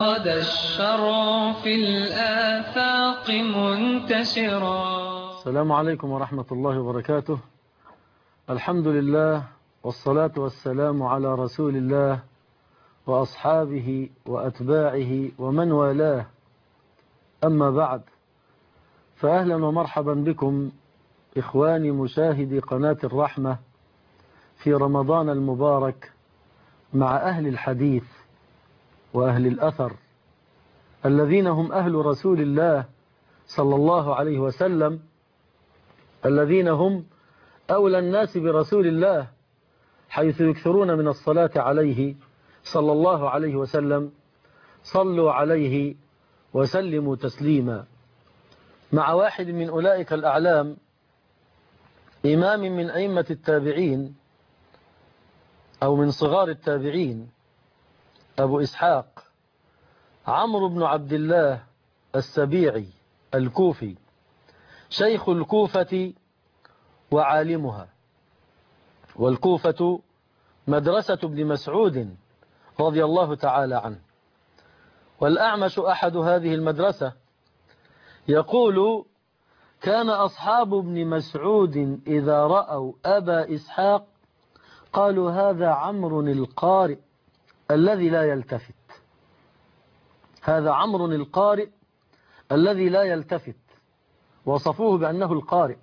قد الشر في الآفاق منتشرا. السلام عليكم ورحمة الله وبركاته. الحمد لله والصلاة والسلام على رسول الله وأصحابه وأتباعه ومن والاه، أما بعد، فأهلا ومرحبا بكم إخواني مشاهدي قناة الرحمة في رمضان المبارك مع أهل الحديث وأهل الأثر الذين هم أهل رسول الله صلى الله عليه وسلم، الذين هم أولى الناس برسول الله، حيث يكثرون من الصلاة عليه صلى الله عليه وسلم. صلوا عليه وسلموا تسليما. مع واحد من أولئك الأعلام، إمام من أئمة التابعين أو من صغار التابعين، أبو إسحاق عمرو بن عبد الله السبيعي الكوفي، شيخ الكوفة وعالمها. والكوفة مدرسة ابن مسعود رضي الله تعالى عنه، والأعمش أحد هذه المدرسة. يقول: كان أصحاب ابن مسعود إذا رأوا أبا إسحاق قالوا هذا عمرو القارئ الذي لا يلتفت. هذا عمرو القارئ الذي لا يلتفت. وصفوه بأنه القارئ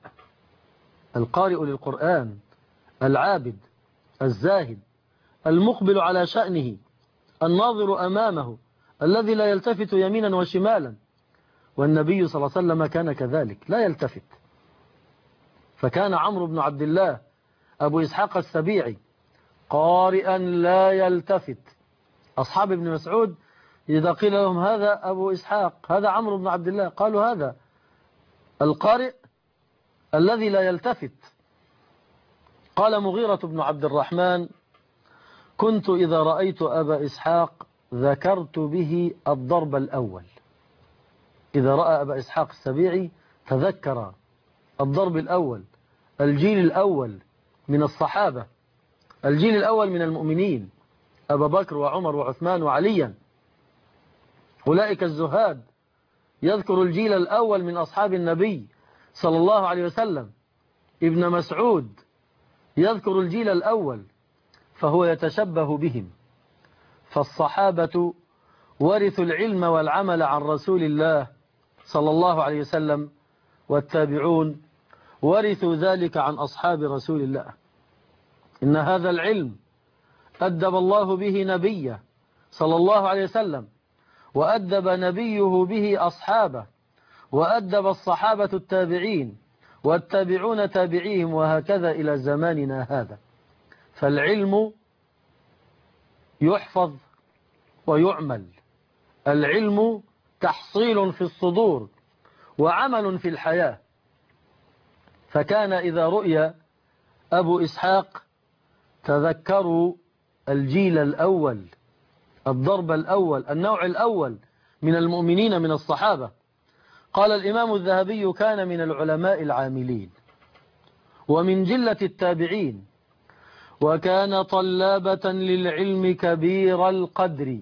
للقرآن، العابد الزاهد المقبل على شأنه، الناظر أمامه، الذي لا يلتفت يمينا وشمالا. والنبي صلى الله عليه وسلم كان كذلك لا يلتفت. فكان عمرو بن عبد الله أبو إسحاق السبيعي قارئا لا يلتفت. أصحاب ابن مسعود إذا قيل لهم هذا أبو إسحاق، هذا عمرو بن عبد الله، قالوا هذا القارئ الذي لا يلتفت. قال مغيرة بن عبد الرحمن: كنت إذا رأيت أبا إسحاق ذكرت به الضرب الأول. إذا رأى أبا إسحاق السبيعي تذكر الضرب الأول، الجيل الأول من الصحابة، الجيل الأول من المؤمنين، أبا بكر وعمر وعثمان وعليا، أولئك الزهاد. يذكر الجيل الأول من أصحاب النبي صلى الله عليه وسلم. ابن مسعود يذكر الجيل الأول، فهو يتشبه بهم. فالصحابة ورثوا العلم والعمل عن رسول الله صلى الله عليه وسلم، والتابعون ورثوا ذلك عن أصحاب رسول الله. إن هذا العلم أدب الله به نبيه صلى الله عليه وسلم، وأدب نبيه به أصحابه، وأدب الصحابة التابعين، والتابعون تابعيهم، وهكذا إلى زماننا هذا. فالعلم يحفظ ويعمل. العلم تحصيل في الصدور وعمل في الحياة. فكان إذا رؤي أبو إسحاق تذكروا الجيل الأول، الضرب الأول، النوع الأول من المؤمنين من الصحابة. قال الإمام الذهبي: كان من العلماء العاملين ومن جلة التابعين، وكان طلابة للعلم كبير القدر.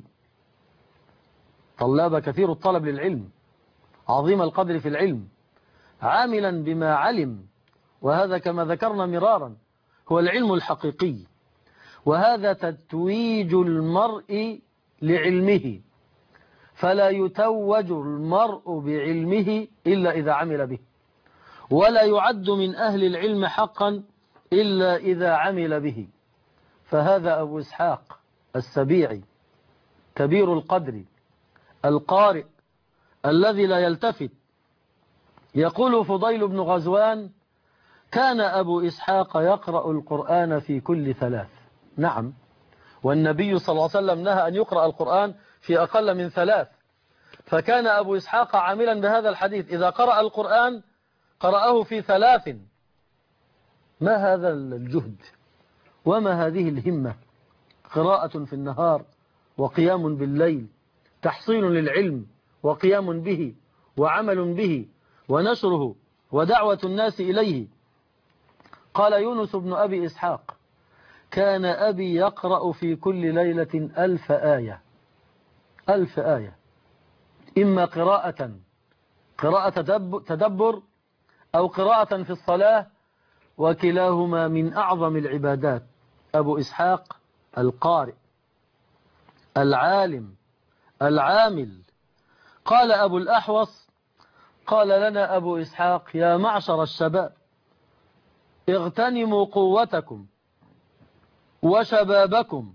طلاب كثير الطلب للعلم، عظيم القدر في العلم، عاملا بما علم. وهذا كما ذكرنا مرارا هو العلم الحقيقي، وهذا تتويج المرء لعلمه، فلا يتوج المرء بعلمه إلا إذا عمل به، ولا يعد من أهل العلم حقا إلا إذا عمل به. فهذا أبو إسحاق السبيعي كبير القدر، القارئ الذي لا يلتفت. يقول فضيل بن غزوان: كان أبو إسحاق يقرأ القرآن في كل 3. نعم، والنبي صلى الله عليه وسلم نهى أن يقرأ القرآن في أقل من 3. فكان أبو إسحاق عاملا بهذا الحديث، إذا قرأ القرآن قرأه في 3. ما هذا الجهد وما هذه الهمة؟ قراءة في النهار وقيام بالليل، تحصيل للعلم وقيام به وعمل به ونشره ودعوة الناس إليه. قال يونس بن أبي إسحاق: كان أبي يقرأ في كل ليلة 1000 آية. 1000 آية، إما قراءة تدبر أو قراءة في الصلاة، وكلاهما من أعظم العبادات. أبو إسحاق القارئ العالم العامل. قال أبو الأحوص قال لنا أبو إسحاق: يا معشر الشباب، اغتنموا قوتكم وشبابكم،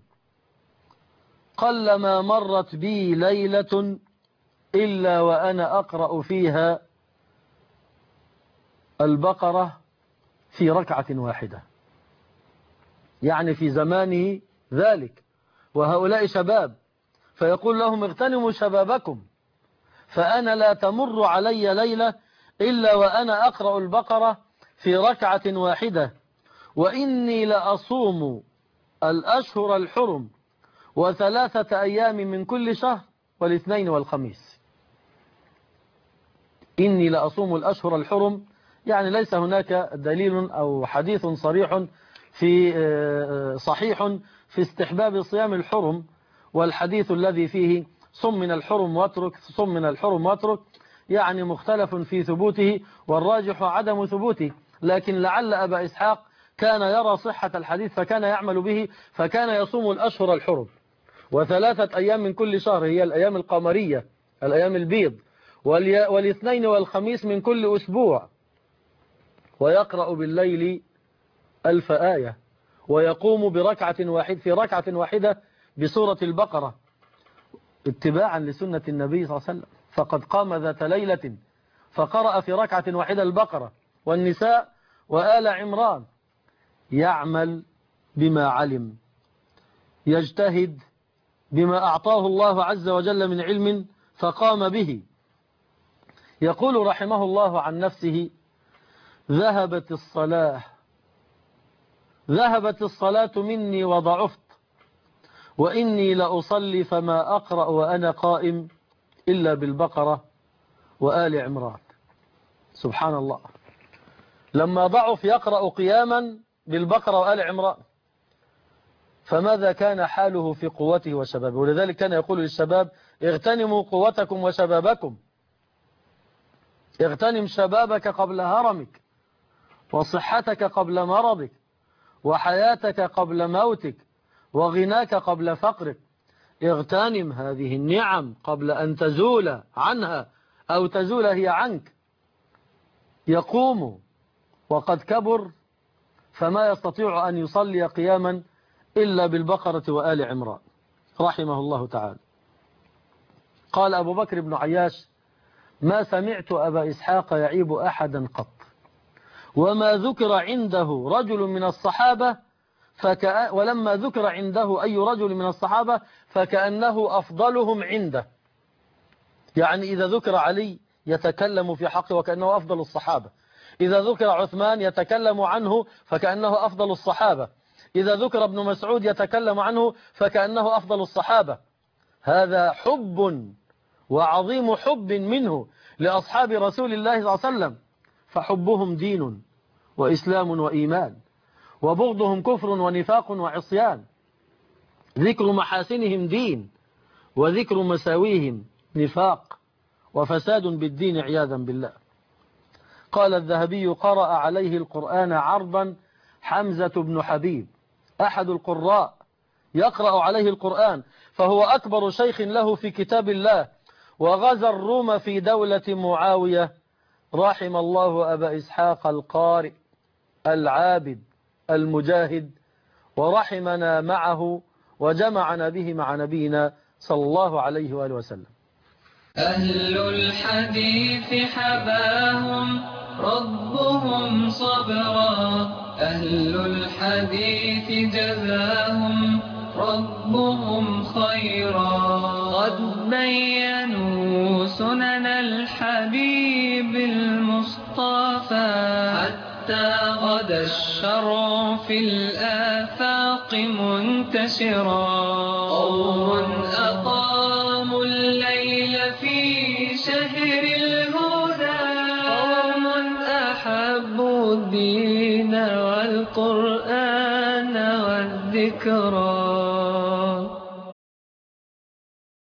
قلما مرت بي ليلة إلا وأنا أقرأ فيها البقرة في ركعة واحدة، يعني في زمانه ذلك، وهؤلاء شباب، فيقول لهم: اغتنموا شبابكم، فأنا لا تمر علي ليلة إلا وأنا أقرأ البقرة في ركعة واحدة، وإني لأصوم الأشهر الحرم و3 أيام من كل شهر والاثنين والخميس. إني لأصوم الأشهر الحرم، يعني ليس هناك دليل أو حديث صريح صحيح في استحباب صيام الحرم، والحديث الذي فيه صم من الحرم واترك، صم من الحرم واترك، يعني مختلف في ثبوته، والراجح عدم ثبوته، لكن لعل أبا إسحاق كان يرى صحة الحديث فكان يعمل به، فكان يصوم الأشهر الحرم و3 أيام من كل شهر، هي الأيام القمرية، الأيام البيض، والاثنين والخميس من كل أسبوع، ويقرأ بالليل 1000 آية، ويقوم بركعة واحدة في ركعة واحدة بسورة البقرة اتباعا لسنة النبي صلى الله عليه وسلم. فقد قام ذات ليلة فقرأ في ركعة واحدة البقرة والنساء وآل عمران، يعمل بما علم، يجتهد بما أعطاه الله عز وجل من علم فقام به. يقول رحمه الله عن نفسه: ذهبت الصلاة مني وضعفت، وإني لأصلي فما أقرأ وأنا قائم إلا بالبقرة وآل عمران. سبحان الله، لما ضعف يقرأ قياما بالبقرة وآل عمران، فماذا كان حاله في قوته وشبابه؟ ولذلك كان يقول للشباب: اغتنموا قوتكم وشبابكم، اغتنم شبابك قبل هرمك، وصحتك قبل مرضك، وحياتك قبل موتك، وغناك قبل فقرك، اغتنم هذه النعم قبل أن تزول عنها أو تزول هي عنك. يقوم وقد كبر فما يستطيع أن يصلي قياما إلا بالبقرة وآل عمران، رحمه الله تعالى. قال أبو بكر بن عياش: ما سمعت أبا إسحاق يعيب أحدا قط، وما ذكر عنده رجل من الصحابة ولما ذكر عنده أي رجل من الصحابة فكأنه أفضلهم عنده، يعني إذا ذكر علي يتكلم في حقه وكأنه أفضل الصحابة، إذا ذكر عثمان يتكلم عنه فكأنه أفضل الصحابة، إذا ذكر ابن مسعود يتكلم عنه فكأنه أفضل الصحابة. هذا حب وعظيم حب منه لأصحاب رسول الله صلى الله عليه وسلم، فحبهم دين وإسلام وإيمان، وبغضهم كفر ونفاق وعصيان. ذكر محاسنهم دين، وذكر مساويهم نفاق وفساد بالدين عياذا بالله. قال الذهبي: قرأ عليه القرآن عرضا حمزة بن حبيب، أحد القراء، يقرأ عليه القرآن، فهو أكبر شيخ له في كتاب الله، وغزا الروم في دولة معاوية. رحم الله أبا إسحاق القارئ العابد المجاهد، ورحمنا معه وجمعنا به مع نبينا صلى الله عليه وآله وسلم. أهل الحديث حباهم ربهم صبرا، أهل الحديث جزاهم ربهم خيرا، قد بينوا سنن الحبيب المصطفى، حتى غدا الشرع في الآفاق منتشرا. قوم أقاموا الليل في شهر الهدى، قوم أحبوا الدين والقرآن والذكرى،